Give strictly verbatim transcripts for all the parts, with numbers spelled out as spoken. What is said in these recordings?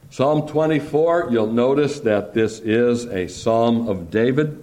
Psalm twenty-four, you'll notice that this is a psalm of David.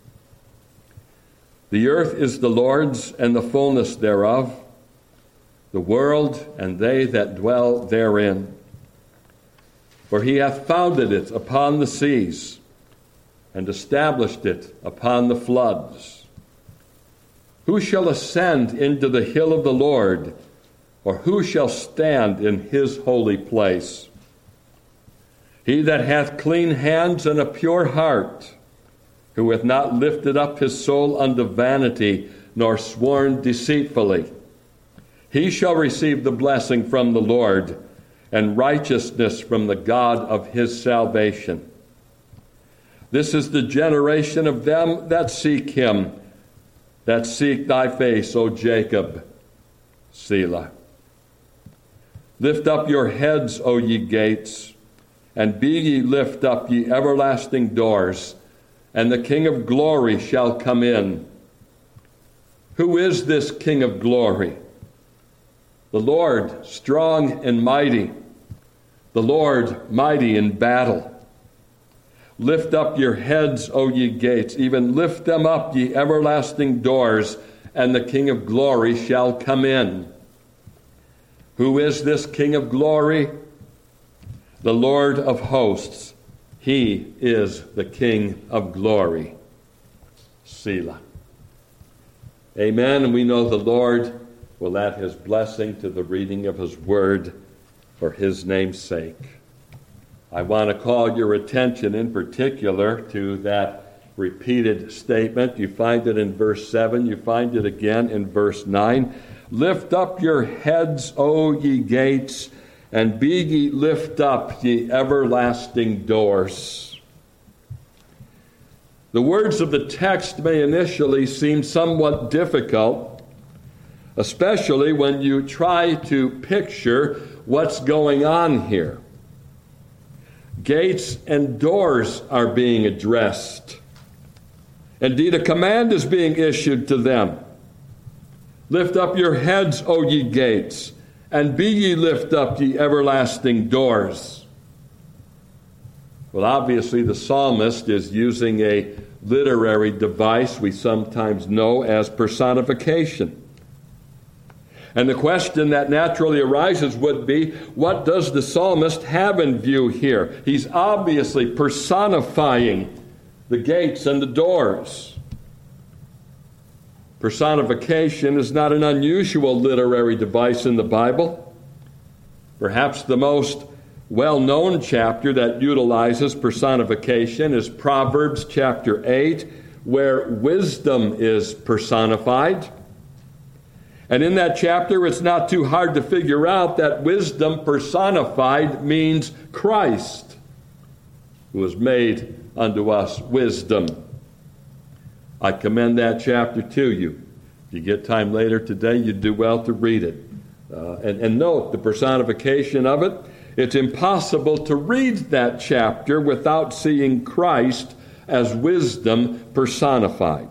The earth is the Lord's and the fullness thereof, the world and they that dwell therein. For he hath founded it upon the seas, and established it upon the floods. Who shall ascend into the hill of the Lord, or who shall stand in his holy place? He that hath clean hands and a pure heart, who hath not lifted up his soul unto vanity, nor sworn deceitfully. He shall receive the blessing from the Lord, and righteousness from the God of his salvation. This is the generation of them that seek him, that seek thy face, O Jacob. Selah. Lift up your heads, O ye gates, and be ye lift up, ye everlasting doors, and the King of glory shall come in. Who is this King of glory? The Lord strong and mighty, the Lord mighty in battle. Lift up your heads, O ye gates, even lift them up, ye everlasting doors, and the King of glory shall come in. Who is this King of glory? The Lord of hosts. He is the King of glory. Selah. Amen. And we know the Lord will add his blessing to the reading of his word for his name's sake. I want to call your attention in particular to that repeated statement. You find it in verse seven. You find it again in verse nine. Lift up your heads, O ye gates, and be ye lift up, ye everlasting doors. The words of the text may initially seem somewhat difficult, especially when you try to picture what's going on here. Gates and doors are being addressed. Indeed, a command is being issued to them. Lift up your heads, O ye gates, and be ye lift up, ye everlasting doors. Well, obviously, the psalmist is using a literary device we sometimes know as personification. And the question that naturally arises would be, what does the psalmist have in view here? He's obviously personifying the gates and the doors. Personification is not an unusual literary device in the Bible. Perhaps the most well-known chapter that utilizes personification is Proverbs chapter eight, where wisdom is personified. And in that chapter, it's not too hard to figure out that wisdom personified means Christ, who has made unto us wisdom. I commend that chapter to you. If you get time later today, you do well to read it. Uh, and, and note the personification of it. It's impossible to read that chapter without seeing Christ as wisdom personified.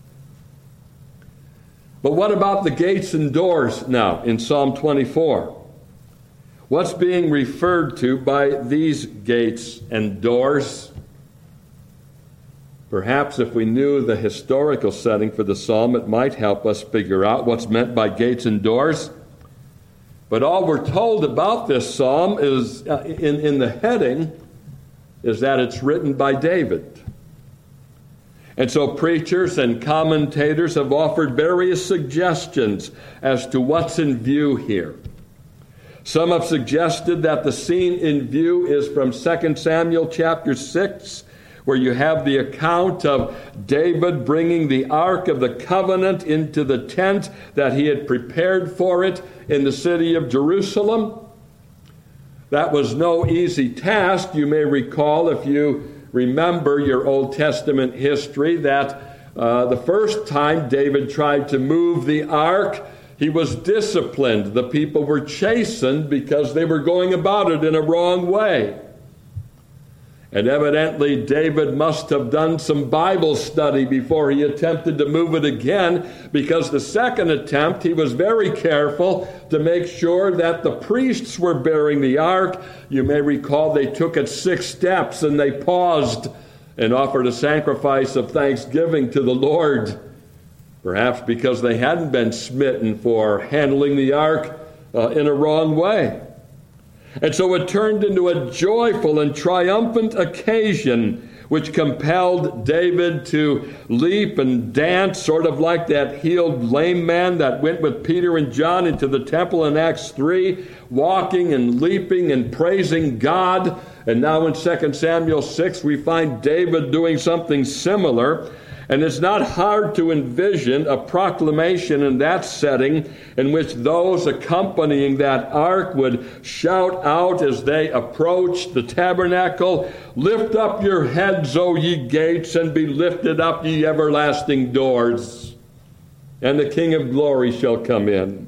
But what about the gates and doors now in Psalm twenty-four? What's being referred to by these gates and doors? Perhaps if we knew the historical setting for the psalm, it might help us figure out what's meant by gates and doors. But all we're told about this psalm is, uh, in, in the heading, is that it's written by David. And so preachers and commentators have offered various suggestions as to what's in view here. Some have suggested that the scene in view is from Second Samuel chapter six, where you have the account of David bringing the Ark of the Covenant into the tent that he had prepared for it in the city of Jerusalem. That was no easy task. You may recall, if you remember your Old Testament history, that uh, the first time David tried to move the ark, he was disciplined. The people were chastened because they were going about it in a wrong way. And evidently David must have done some Bible study before he attempted to move it again, because the second attempt he was very careful to make sure that the priests were bearing the ark. You may recall they took it six steps and they paused and offered a sacrifice of thanksgiving to the Lord, perhaps because they hadn't been smitten for handling the ark uh, in a wrong way. And so it turned into a joyful and triumphant occasion which compelled David to leap and dance, sort of like that healed lame man that went with Peter and John into the temple in Acts three, walking and leaping and praising God. And now in Second Samuel six, we find David doing something similar. And it's not hard to envision a proclamation in that setting in which those accompanying that ark would shout out as they approached the tabernacle, "Lift up your heads, O ye gates, and be lifted up, ye everlasting doors, and the King of glory shall come in."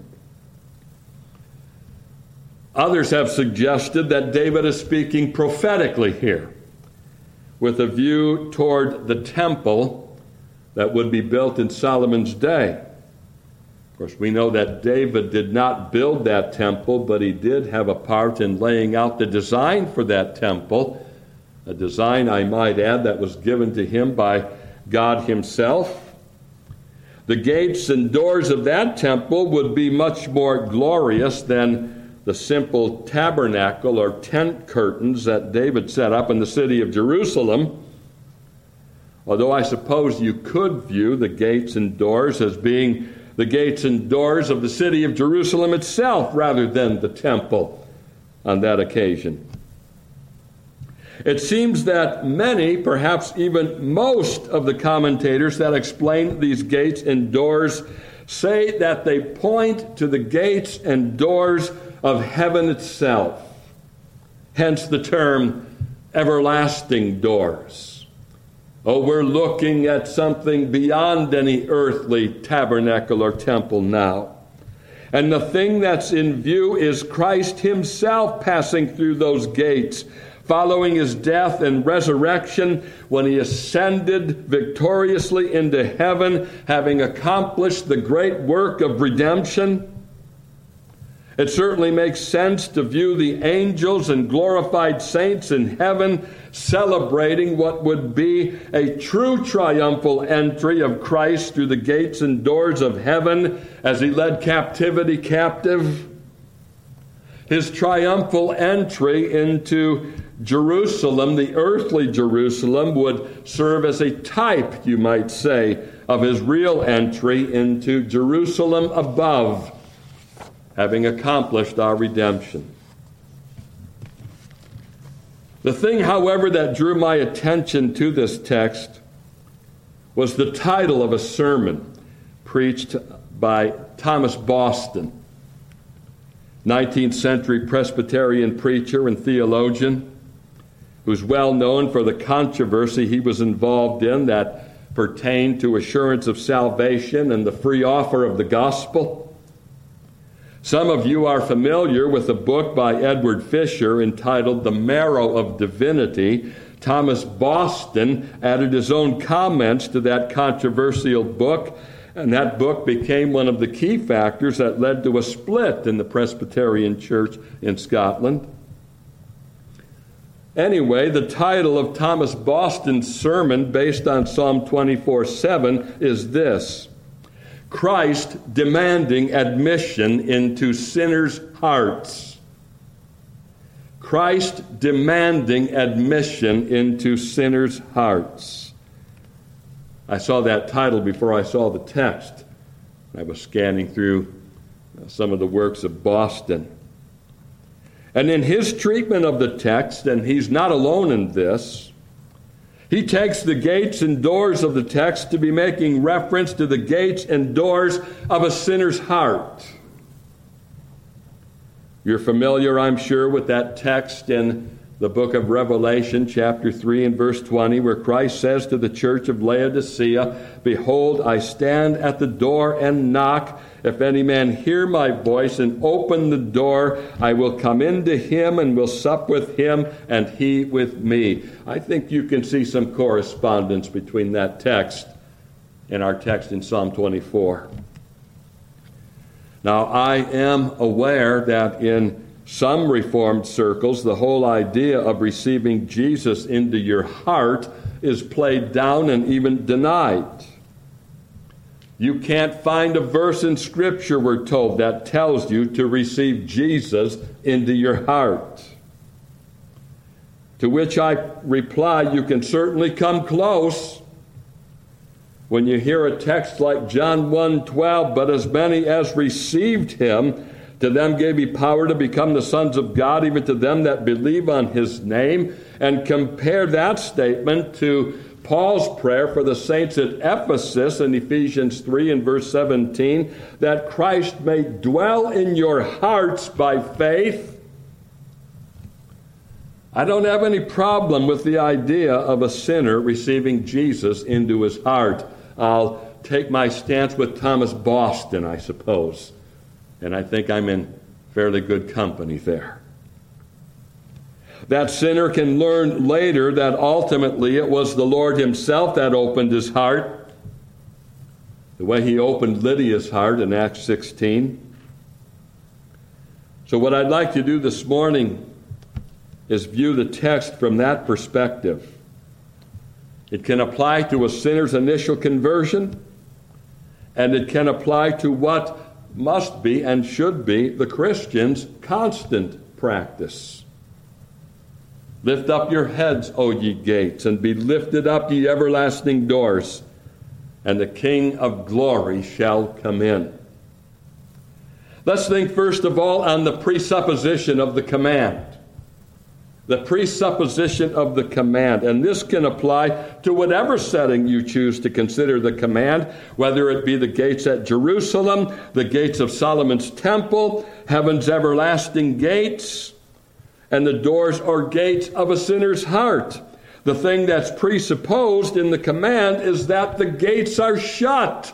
Others have suggested that David is speaking prophetically here, with a view toward the temple that would be built in Solomon's day. Of course, we know that David did not build that temple, but he did have a part in laying out the design for that temple, a design, I might add, that was given to him by God himself. The gates and doors of that temple would be much more glorious than the simple tabernacle or tent curtains that David set up in the city of Jerusalem. Although I suppose you could view the gates and doors as being the gates and doors of the city of Jerusalem itself rather than the temple on that occasion. It seems that many, perhaps even most of the commentators that explain these gates and doors say that they point to the gates and doors of heaven itself. Hence the term everlasting doors. Oh, we're looking at something beyond any earthly tabernacle or temple now. And the thing that's in view is Christ himself passing through those gates, following his death and resurrection when he ascended victoriously into heaven, having accomplished the great work of redemption. It certainly makes sense to view the angels and glorified saints in heaven celebrating what would be a true triumphal entry of Christ through the gates and doors of heaven as he led captivity captive. His triumphal entry into Jerusalem, the earthly Jerusalem, would serve as a type, you might say, of his real entry into Jerusalem above, having accomplished our redemption. The thing, however, that drew my attention to this text was the title of a sermon preached by Thomas Boston, nineteenth century Presbyterian preacher and theologian, who's well known for the controversy he was involved in that pertained to assurance of salvation and the free offer of the gospel. Some of you are familiar with a book by Edward Fisher entitled The Marrow of Divinity. Thomas Boston added his own comments to that controversial book, and that book became one of the key factors that led to a split in the Presbyterian Church in Scotland. Anyway, the title of Thomas Boston's sermon, based on Psalm twenty-four seven, is this: Christ demanding admission into sinners' hearts. Christ demanding admission into sinners' hearts. I saw that title before I saw the text. I was scanning through some of the works of Boston. And in his treatment of the text, and he's not alone in this, he takes the gates and doors of the text to be making reference to the gates and doors of a sinner's heart. You're familiar, I'm sure, with that text in the book of Revelation, chapter three and verse twenty, where Christ says to the church of Laodicea, "Behold, I stand at the door and knock. If any man hear my voice and open the door, I will come into him and will sup with him and he with me." I think you can see some correspondence between that text and our text in Psalm twenty-four. Now, I am aware that in some Reformed circles, the whole idea of receiving Jesus into your heart is played down and even denied. You can't find a verse in Scripture, we're told, that tells you to receive Jesus into your heart. To which I reply, you can certainly come close. When you hear a text like John one twelve, "But as many as received him, to them gave he power to become the sons of God, even to them that believe on his name," and compare that statement to Paul's prayer for the saints at Ephesus in Ephesians three and verse seventeen, that Christ may dwell in your hearts by faith. I don't have any problem with the idea of a sinner receiving Jesus into his heart. I'll take my stance with Thomas Boston, I suppose. And I think I'm in fairly good company there. That sinner can learn later that ultimately it was the Lord himself that opened his heart, the way he opened Lydia's heart in Acts sixteen. So what I'd like to do this morning is view the text from that perspective. It can apply to a sinner's initial conversion, and it can apply to what must be and should be the Christian's constant practice. "Lift up your heads, O ye gates, and be lifted up, ye everlasting doors, and the King of glory shall come in." Let's think first of all on the presupposition of the command. The presupposition of the command. And this can apply to whatever setting you choose to consider the command, whether it be the gates at Jerusalem, the gates of Solomon's temple, heaven's everlasting gates, and the doors or gates of a sinner's heart. The thing that's presupposed in the command is that the gates are shut.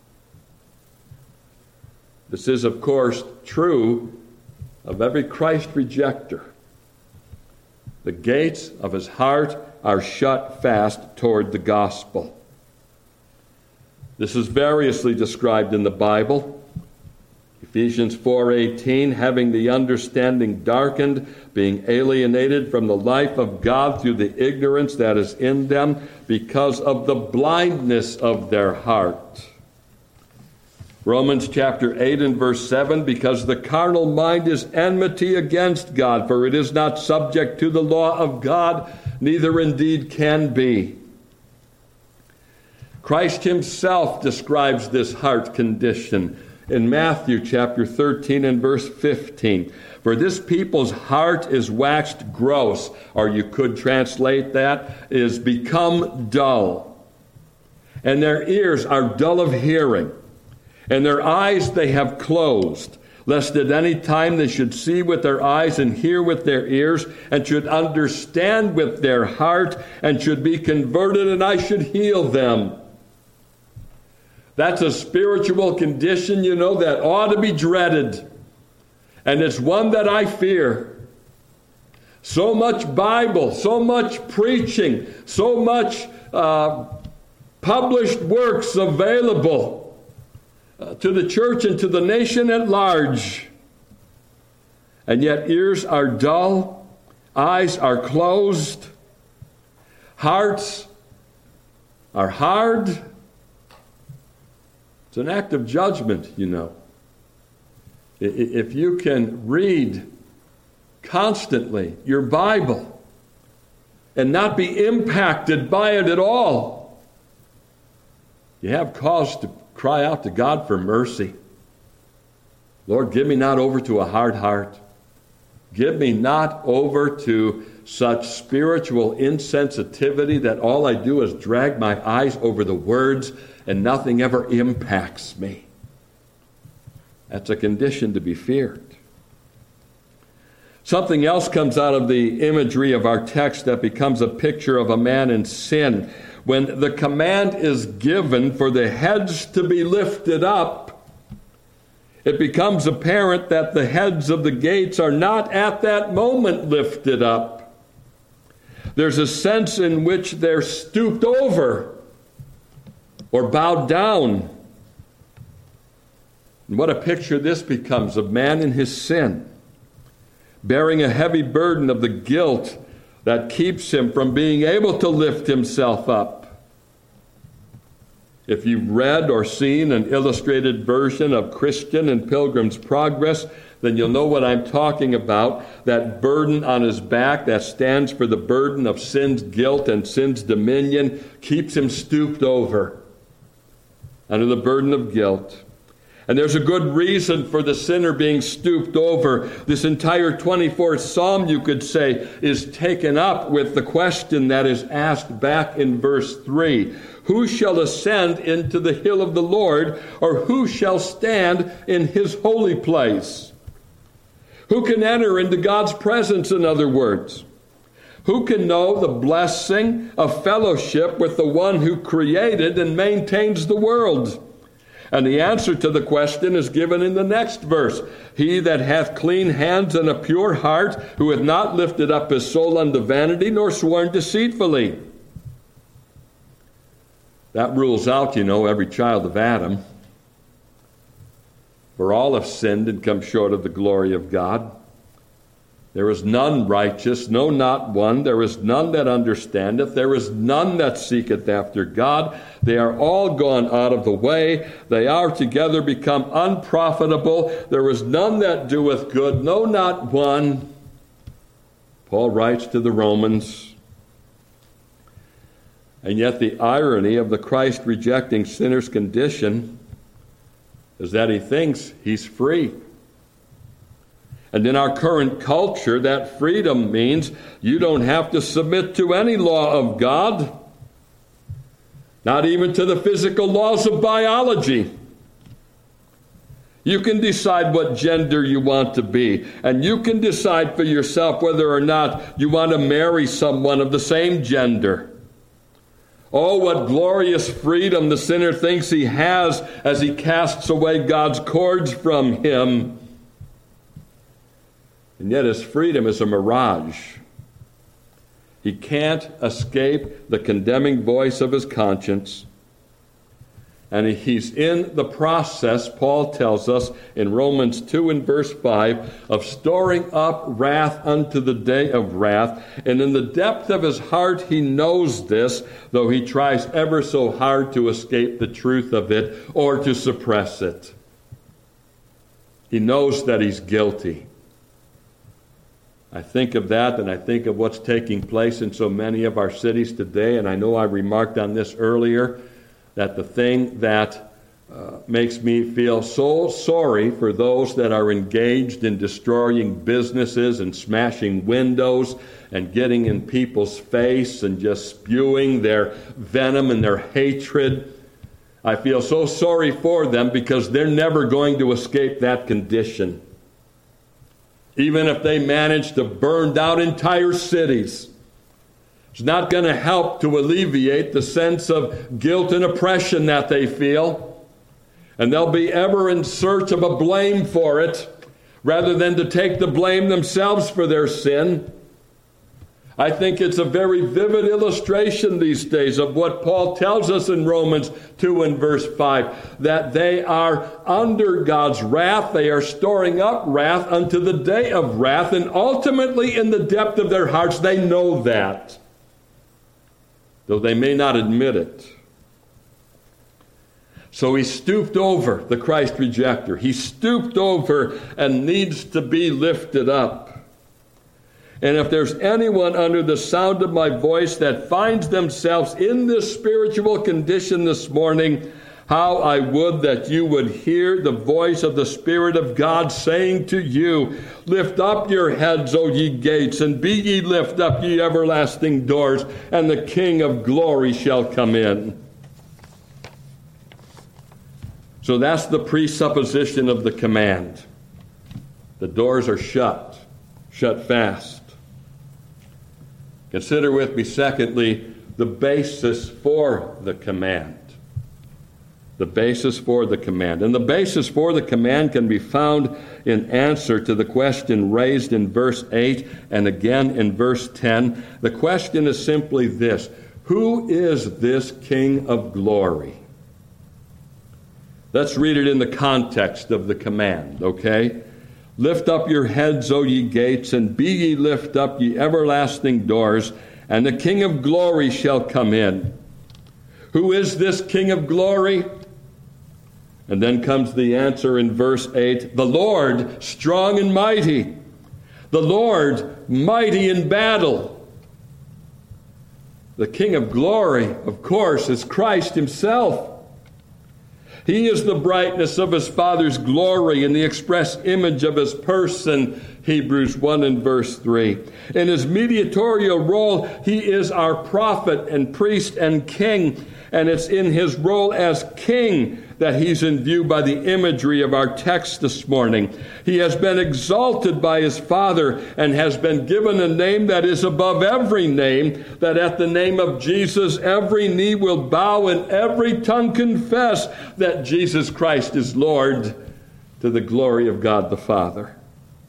This is, of course, true of every Christ rejecter. The gates of his heart are shut fast toward the gospel. This is variously described in the Bible. Ephesians four eighteen, having the understanding darkened, being alienated from the life of God through the ignorance that is in them because of the blindness of their heart. Romans chapter eight and verse seven, because the carnal mind is enmity against God, for it is not subject to the law of God, neither indeed can be. Christ himself describes this heart condition in Matthew chapter thirteen and verse fifteen. For this people's heart is waxed gross, or you could translate that, is become dull. And their ears are dull of hearing. And their eyes they have closed, lest at any time they should see with their eyes and hear with their ears, and should understand with their heart, and should be converted, and I should heal them. That's a spiritual condition, you know, that ought to be dreaded. And it's one that I fear. So much Bible, so much preaching, so much uh, published works available Uh, to the church and to the nation at large. And yet ears are dull, eyes are closed, hearts are hard. It's an act of judgment, you know. If you can read constantly your Bible and not be impacted by it at all, you have cause to cry out to God for mercy. Lord, give me not over to a hard heart. Give me not over to such spiritual insensitivity that all I do is drag my eyes over the words and nothing ever impacts me. That's a condition to be feared. Something else comes out of the imagery of our text that becomes a picture of a man in sin. When the command is given for the heads to be lifted up, it becomes apparent that the heads of the gates are not at that moment lifted up. There's a sense in which they're stooped over or bowed down. And what a picture this becomes of man in his sin, bearing a heavy burden of the guilt that keeps him from being able to lift himself up. If you've read or seen an illustrated version of Christian and Pilgrim's Progress, then you'll know what I'm talking about. That burden on his back that stands for the burden of sin's guilt and sin's dominion keeps him stooped over under the burden of guilt. And there's a good reason for the sinner being stooped over. This entire twenty-fourth Psalm, you could say, is taken up with the question that is asked back in verse three. Who shall ascend into the hill of the Lord, or who shall stand in his holy place? Who can enter into God's presence, in other words? Who can know the blessing of fellowship with the one who created and maintains the world? And the answer to the question is given in the next verse. He that hath clean hands and a pure heart, who hath not lifted up his soul unto vanity, nor sworn deceitfully. That rules out, you know, every child of Adam. For all have sinned and come short of the glory of God. There is none righteous, no, not one. There is none that understandeth. There is none that seeketh after God. They are all gone out of the way. They are together become unprofitable. There is none that doeth good, no, not one. Paul writes to the Romans. And yet the irony of the Christ-rejecting sinner's condition is that he thinks he's free. And in our current culture, that freedom means you don't have to submit to any law of God, not even to the physical laws of biology. You can decide what gender you want to be, and you can decide for yourself whether or not you want to marry someone of the same gender. Oh, what glorious freedom the sinner thinks he has as he casts away God's cords from him. And yet his freedom is a mirage. He can't escape the condemning voice of his conscience. And he's in the process, Paul tells us in Romans two and verse five, of storing up wrath unto the day of wrath. And in the depth of his heart he knows this, though he tries ever so hard to escape the truth of it or to suppress it. He knows that he's guilty. I think of that, and I think of what's taking place in so many of our cities today, and I know I remarked on this earlier, that the thing that uh, makes me feel so sorry for those that are engaged in destroying businesses and smashing windows and getting in people's face and just spewing their venom and their hatred. I feel so sorry for them because they're never going to escape that condition. Even if they manage to burn down entire cities, it's not going to help to alleviate the sense of guilt and oppression that they feel. And they'll be ever in search of a blame for it, rather than to take the blame themselves for their sin. I think it's a very vivid illustration these days of what Paul tells us in Romans two and verse five, that they are under God's wrath. They are storing up wrath unto the day of wrath, and ultimately in the depth of their hearts they know that, though they may not admit it. So he stooped over, the Christ rejecter. He stooped over and needs to be lifted up. And if there's anyone under the sound of my voice that finds themselves in this spiritual condition this morning, how I would that you would hear the voice of the Spirit of God saying to you, lift up your heads, O ye gates, and be ye lift up, ye everlasting doors, and the King of glory shall come in. So that's the presupposition of the command. The doors are shut. shut fast. Consider with me, secondly, the basis for the command. The basis for the command. And the basis for the command can be found in answer to the question raised in verse eight and again in verse ten. The question is simply this: who is this King of glory? Let's read it in the context of the command, okay? Lift up your heads, O ye gates, and be ye lift up, ye everlasting doors, and the King of glory shall come in. Who is this King of glory? And then comes the answer in verse eight: the Lord strong and mighty, the Lord mighty in battle. The King of glory, of course, is Christ himself. He is the brightness of his Father's glory and the express image of his person, Hebrews one and verse three. In his mediatorial role, he is our prophet and priest and king, and it's in his role as king that he's in view by the imagery of our text this morning. He has been exalted by his Father and has been given a name that is above every name, that at the name of Jesus every knee will bow and every tongue confess that Jesus Christ is Lord, to the glory of God the Father.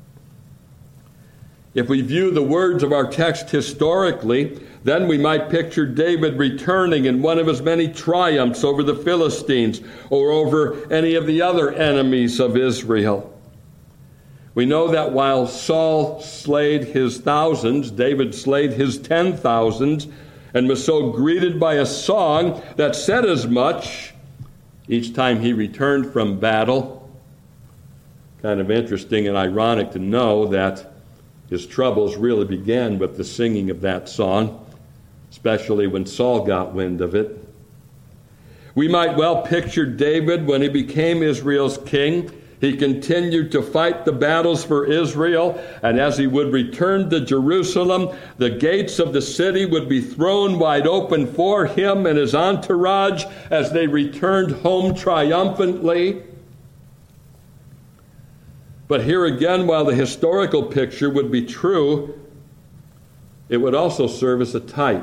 If we view the words of our text historically, then we might picture David returning in one of his many triumphs over the Philistines or over any of the other enemies of Israel. We know that while Saul slayed his thousands, David slayed his ten thousands, and was so greeted by a song that said as much each time he returned from battle. Kind of interesting and ironic to know that his troubles really began with the singing of that song, especially when Saul got wind of it. We might well picture David when he became Israel's king. He continued to fight the battles for Israel, and as he would return to Jerusalem, the gates of the city would be thrown wide open for him and his entourage as they returned home triumphantly. But here again, while the historical picture would be true, it would also serve as a type.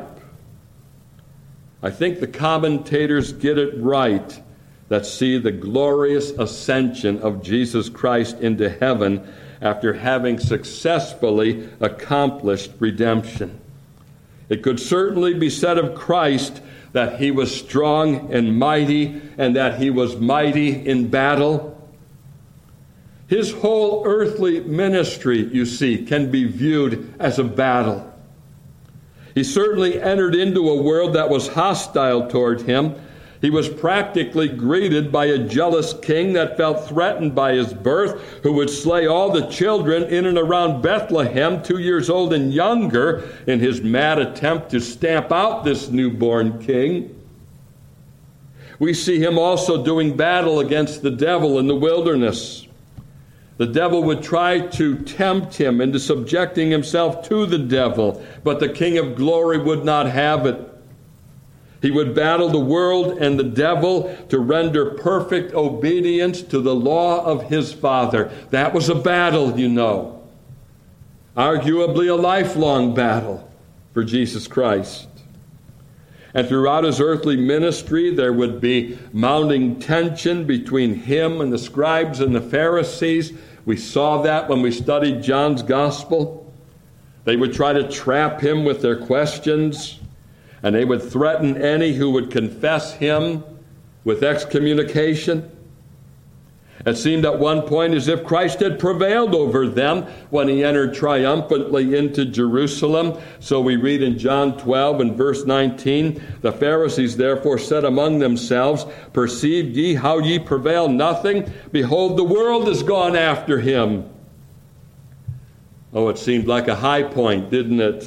I think the commentators get it right that see the glorious ascension of Jesus Christ into heaven after having successfully accomplished redemption. It could certainly be said of Christ that he was strong and mighty, and that he was mighty in battle. His whole earthly ministry, you see, can be viewed as a battle. He certainly entered into a world that was hostile toward him. He was practically greeted by a jealous king that felt threatened by his birth, who would slay all the children in and around Bethlehem, two years old and younger, in his mad attempt to stamp out this newborn king. We see him also doing battle against the devil in the wilderness. The devil would try to tempt him into subjecting himself to the devil, but the King of glory would not have it. He would battle the world and the devil to render perfect obedience to the law of his Father. That was a battle, you know. Arguably a lifelong battle for Jesus Christ. And throughout his earthly ministry, there would be mounting tension between him and the scribes and the Pharisees. We saw that when we studied John's gospel. They would try to trap him with their questions, and they would threaten any who would confess him with excommunication. It seemed at one point as if Christ had prevailed over them when he entered triumphantly into Jerusalem. So we read in John twelve and verse nineteen, the Pharisees therefore said among themselves, perceive ye how ye prevail nothing? Behold, the world is gone after him. Oh, it seemed like a high point, didn't it?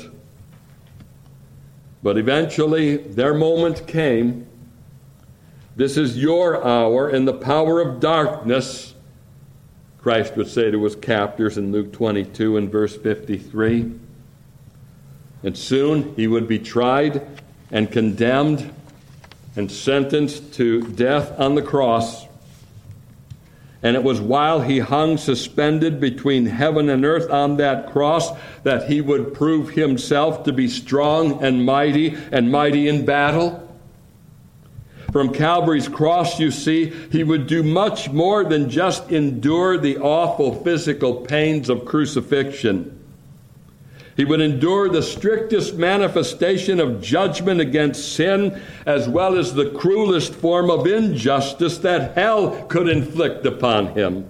But eventually their moment came. This is your hour in the power of darkness, Christ would say to his captors in Luke twenty-two and verse fifty-three. And soon he would be tried and condemned and sentenced to death on the cross. And it was while he hung suspended between heaven and earth on that cross that he would prove himself to be strong and mighty and mighty in battle. From Calvary's cross, you see, he would do much more than just endure the awful physical pains of crucifixion. He would endure the strictest manifestation of judgment against sin, as well as the cruelest form of injustice that hell could inflict upon him.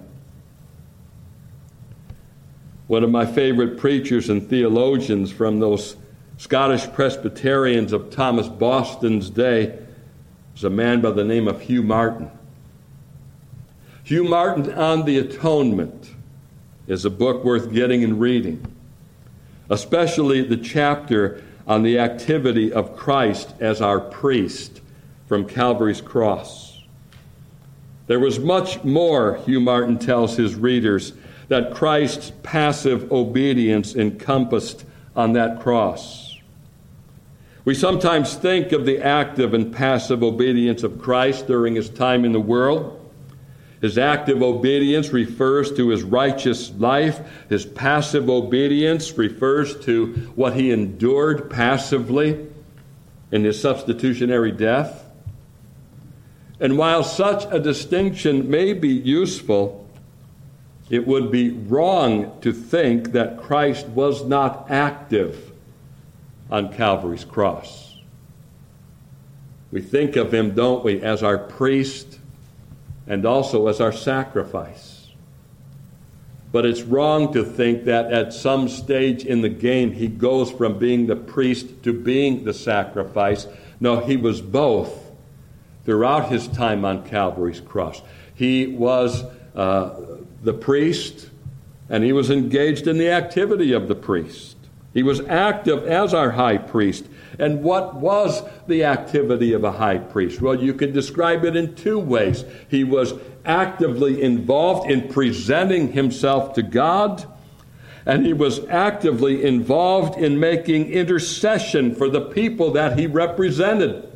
One of my favorite preachers and theologians from those Scottish Presbyterians of Thomas Boston's day is a man by the name of Hugh Martin. Hugh Martin on the Atonement is a book worth getting and reading, especially the chapter on the activity of Christ as our priest from Calvary's cross. There was much more, Hugh Martin tells his readers, that Christ's passive obedience encompassed on that cross. We sometimes think of the active and passive obedience of Christ during his time in the world. His active obedience refers to his righteous life. His passive obedience refers to what he endured passively in his substitutionary death. And while such a distinction may be useful, it would be wrong to think that Christ was not active on Calvary's cross. We think of him, don't we, as our priest and also as our sacrifice. But it's wrong to think that at some stage in the game he goes from being the priest to being the sacrifice. No, he was both throughout his time on Calvary's cross. He was uh, the priest, and he was engaged in the activity of the priest. He was active as our high priest. And what was the activity of a high priest? Well, you could describe it in two ways. He was actively involved in presenting himself to God, and he was actively involved in making intercession for the people that he represented.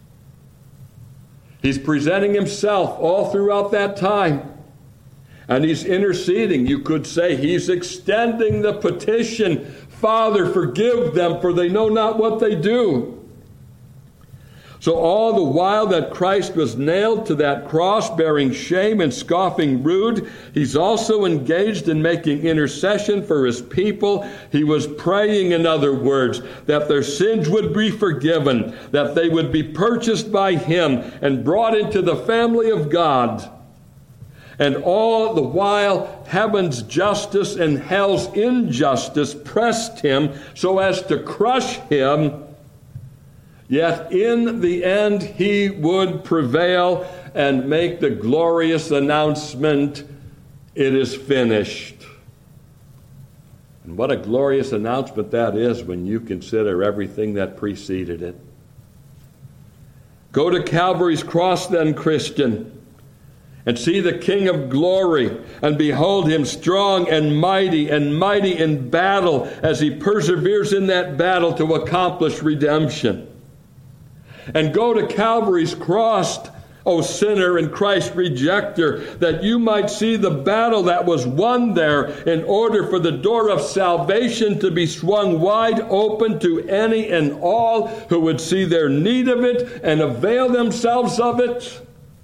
He's presenting himself all throughout that time. And he's interceding. You could say he's extending the petition, Father, forgive them, for they know not what they do. So all the while that Christ was nailed to that cross, bearing shame and scoffing rude, he's also engaged in making intercession for his people. He was praying, in other words, that their sins would be forgiven, that they would be purchased by him and brought into the family of God. And all the while, heaven's justice and hell's injustice pressed him so as to crush him. Yet in the end, he would prevail and make the glorious announcement, it is finished. And what a glorious announcement that is when you consider everything that preceded it. Go to Calvary's cross then, Christian, and see the King of glory, and behold him strong and mighty and mighty in battle as he perseveres in that battle to accomplish redemption. And go to Calvary's cross, O sinner and Christ rejecter, that you might see the battle that was won there in order for the door of salvation to be swung wide open to any and all who would see their need of it and avail themselves of it.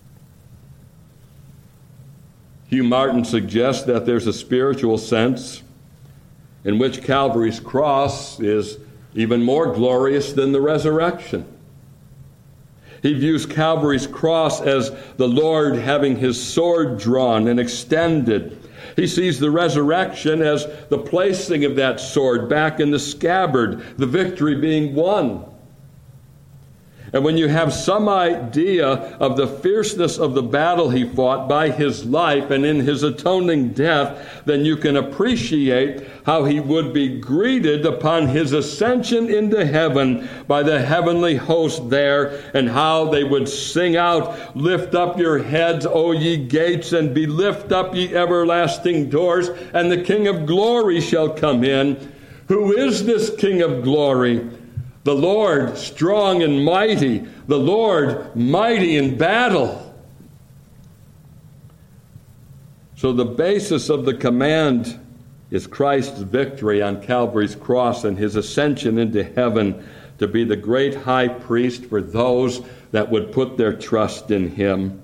Hugh Martin suggests that there's a spiritual sense in which Calvary's cross is even more glorious than the resurrection. He views Calvary's cross as the Lord having his sword drawn and extended. He sees the resurrection as the placing of that sword back in the scabbard, the victory being won. And when you have some idea of the fierceness of the battle he fought by his life and in his atoning death, then you can appreciate how he would be greeted upon his ascension into heaven by the heavenly host there, and how they would sing out, "Lift up your heads, O ye gates, and be lift up ye everlasting doors, and the King of glory shall come in." Who is this King of glory? The Lord strong and mighty, the Lord mighty in battle. So the basis of the command is Christ's victory on Calvary's cross and his ascension into heaven to be the great high priest for those that would put their trust in him.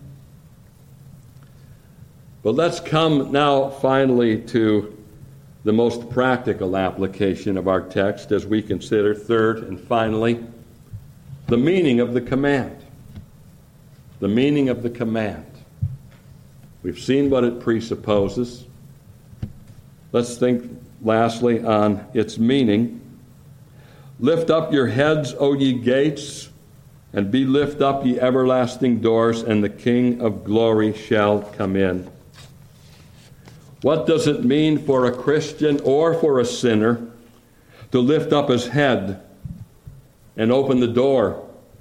But let's come now finally to the most practical application of our text as we consider, third and finally, the meaning of the command. The meaning of the command. We've seen what it presupposes. Let's think lastly on its meaning. Lift up your heads, O ye gates, and be lift up, ye everlasting doors, and the King of glory shall come in. What does it mean for a Christian or for a sinner to lift up his head and open the door?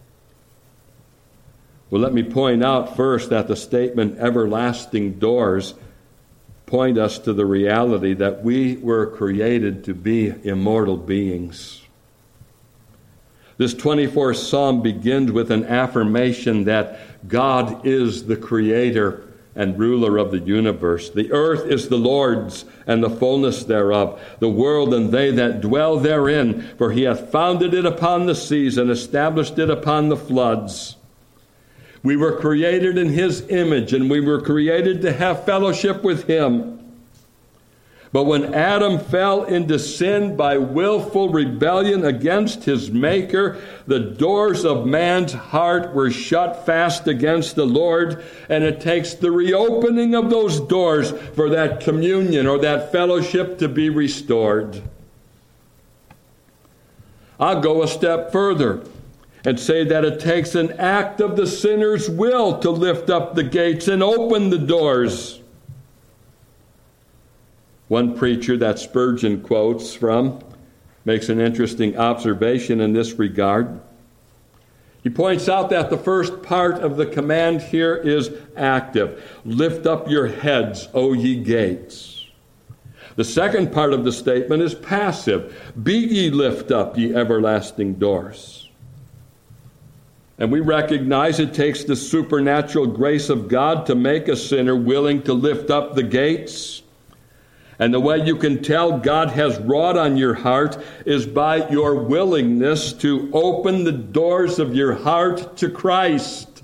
Well, let me point out first that the statement everlasting doors point us to the reality that we were created to be immortal beings. This twenty-fourth Psalm begins with an affirmation that God is the creator and ruler of the universe. The earth is the Lord's, and the fullness thereof, the world and they that dwell therein. For he hath founded it upon the seas, and established it upon the floods. We were created in his image, and we were created to have fellowship with him. But when Adam fell into sin by willful rebellion against his Maker, the doors of man's heart were shut fast against the Lord, and it takes the reopening of those doors for that communion or that fellowship to be restored. I'll go a step further and say that it takes an act of the sinner's will to lift up the gates and open the doors. One preacher that Spurgeon quotes from makes an interesting observation in this regard. He points out that the first part of the command here is active. Lift up your heads, O ye gates. The second part of the statement is passive. Be ye lift up, ye everlasting doors. And we recognize it takes the supernatural grace of God to make a sinner willing to lift up the gates. And the way you can tell God has wrought on your heart is by your willingness to open the doors of your heart to Christ.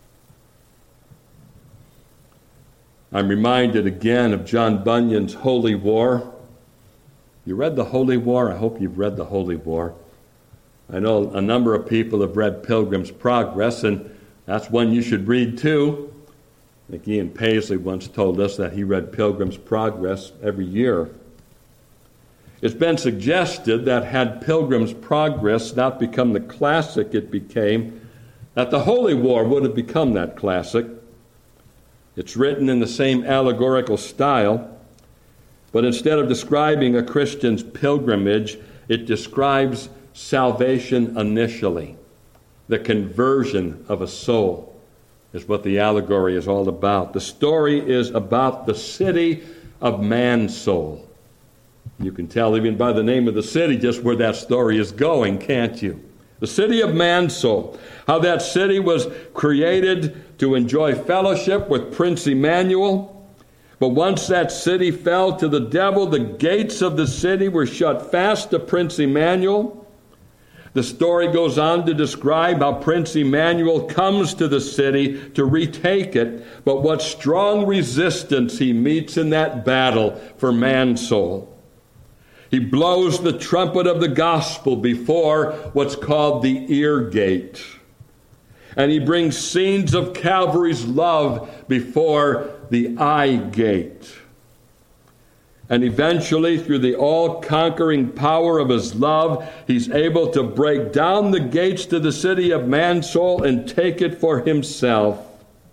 I'm reminded again of John Bunyan's Holy War. You read the Holy War? I hope you've read the Holy War. I know a number of people have read Pilgrim's Progress, and that's one you should read too. I think Ian Paisley once told us that he read Pilgrim's Progress every year. It's been suggested that had Pilgrim's Progress not become the classic it became, that the Holy War would have become that classic. It's written in the same allegorical style, but instead of describing a Christian's pilgrimage, it describes salvation initially, the conversion of a soul. Is what the allegory is all about. The story is about the city of Mansoul. You can tell even by the name of the city just where that story is going, can't you? The city of Mansoul. How that city was created to enjoy fellowship with Prince Emmanuel. But once that city fell to the devil, the gates of the city were shut fast to Prince Emmanuel. The story goes on to describe how Prince Emmanuel comes to the city to retake it, but what strong resistance he meets in that battle for Mansoul. He blows the trumpet of the gospel before what's called the ear gate. And he brings scenes of Calvary's love before the eye gate. And eventually, through the all-conquering power of his love, he's able to break down the gates to the city of Mansoul and take it for himself.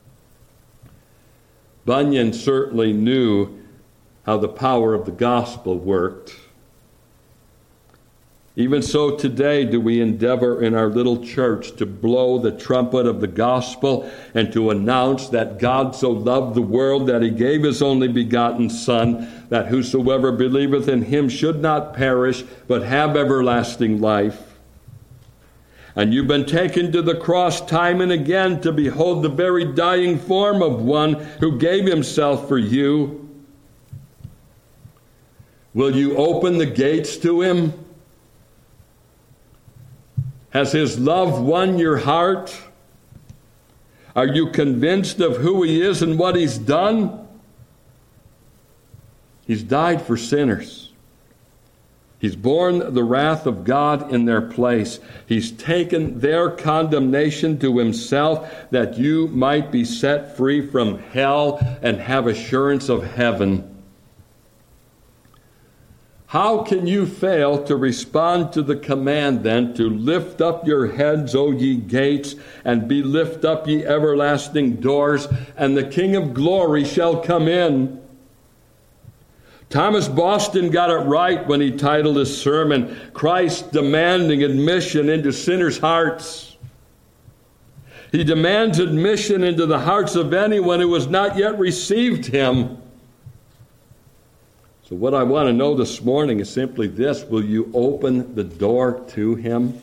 Bunyan certainly knew how the power of the gospel worked. Even so today do we endeavor in our little church to blow the trumpet of the gospel and to announce that God so loved the world that he gave his only begotten Son, that whosoever believeth in him should not perish, but have everlasting life. And you've been taken to the cross time and again to behold the very dying form of one who gave himself for you. Will you open the gates to him? Has his love won your heart? Are you convinced of who he is and what he's done? He's died for sinners. He's borne the wrath of God in their place. He's taken their condemnation to himself that you might be set free from hell and have assurance of heaven. How can you fail to respond to the command then to lift up your heads, O ye gates, and be lift up ye everlasting doors, and the King of glory shall come in? Thomas Boston got it right when he titled his sermon, Christ Demanding Admission into Sinners' Hearts. He demands admission into the hearts of anyone who has not yet received him. So what I want to know this morning is simply this: will you open the door to him?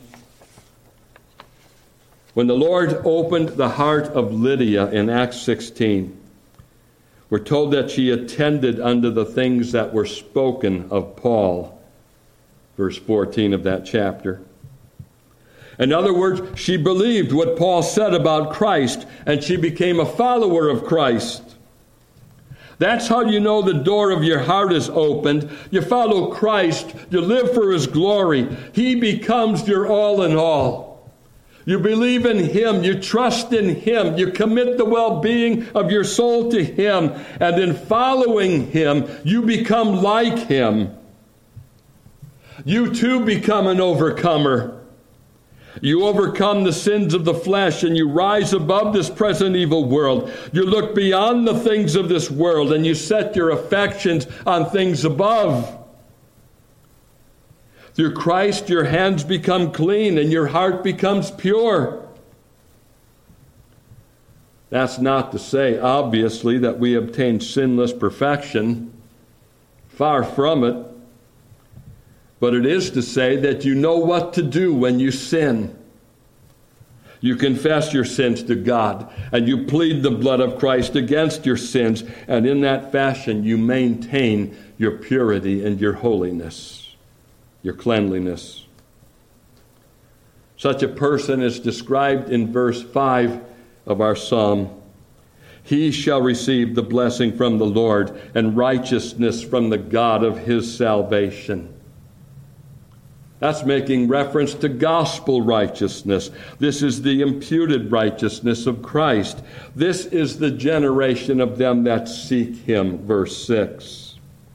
When the Lord opened the heart of Lydia in Acts sixteen, we're told that she attended unto the things that were spoken of Paul. Verse fourteen of that chapter. In other words, she believed what Paul said about Christ, and she became a follower of Christ. That's how you know the door of your heart is opened. You follow Christ. You live for his glory. He becomes your all in all. You believe in him. You trust in him. You commit the well-being of your soul to him. And in following him, you become like him. You too become an overcomer. You overcome the sins of the flesh, and you rise above this present evil world. You look beyond the things of this world, and you set your affections on things above. Through Christ, your hands become clean and your heart becomes pure. That's not to say, obviously, that we obtain sinless perfection. Far from it. But it is to say that you know what to do when you sin. You confess your sins to God, and you plead the blood of Christ against your sins, and in that fashion you maintain your purity and your holiness, your cleanliness. Such a person is described in verse five of our psalm. He shall receive the blessing from the Lord and righteousness from the God of his salvation. That's making reference to gospel righteousness. This is the imputed righteousness of Christ. This is the generation of them that seek him, verse six.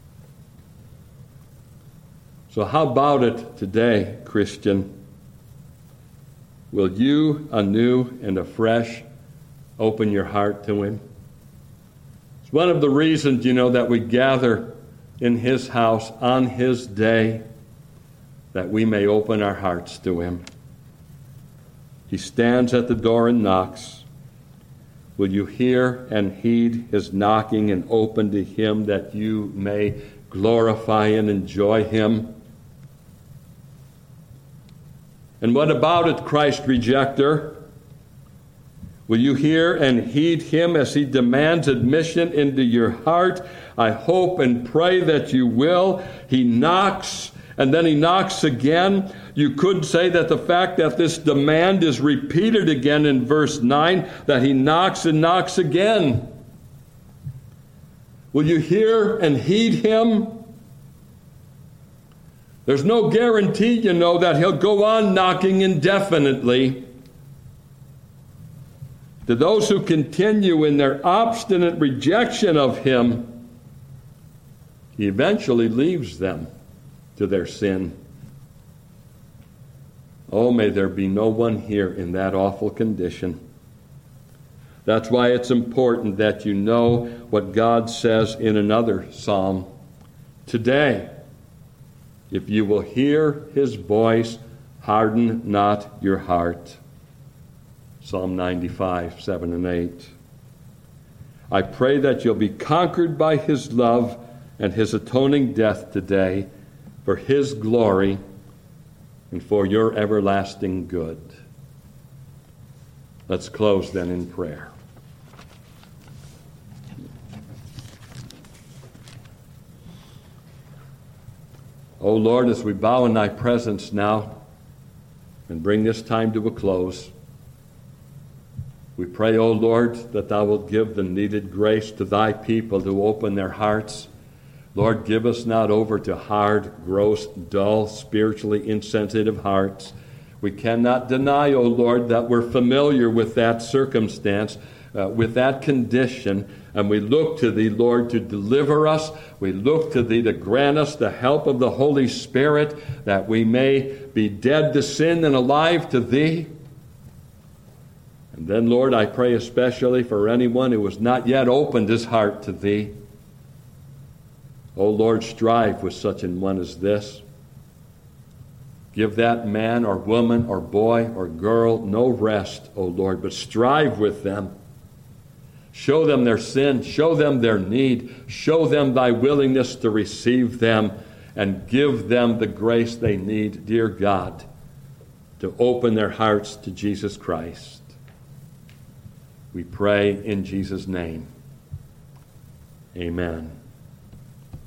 So how about it today, Christian? Will you anew and afresh open your heart to him? It's one of the reasons, you know, that we gather in his house on his day, that we may open our hearts to him. He stands at the door and knocks. Will you hear and heed his knocking and open to him that you may glorify and enjoy him? And what about it, Christ rejecter? Will you hear and heed him as he demands admission into your heart? I hope and pray that you will. He knocks, and then he knocks again. You could say that the fact that this demand is repeated again in verse nine, that he knocks and knocks again. Will you hear and heed him? There's no guarantee, you know, that he'll go on knocking indefinitely. To those who continue in their obstinate rejection of him, he eventually leaves them to their sin. Oh, may there be no one here in that awful condition. That's why it's important that you know what God says in another psalm. Today, if you will hear his voice, harden not your heart. Psalm ninety-five, seven and eight. I pray that you'll be conquered by his love and his atoning death today for his glory and for your everlasting good. Let's close then in prayer. O Lord, as we bow in thy presence now and bring this time to a close, we pray, O Lord, that thou wilt give the needed grace to thy people to open their hearts. Lord, give us not over to hard, gross, dull, spiritually insensitive hearts. We cannot deny, O Lord, that we're familiar with that circumstance, uh, with that condition, and we look to thee, Lord, to deliver us. We look to thee to grant us the help of the Holy Spirit, that we may be dead to sin and alive to thee. And then, Lord, I pray especially for anyone who has not yet opened his heart to thee. O Lord, strive with such an one as this. Give that man or woman or boy or girl no rest, O Lord, but strive with them. Show them their sin. Show them their need. Show them thy willingness to receive them, and give them the grace they need, dear God, to open their hearts to Jesus Christ. We pray in Jesus' name. Amen.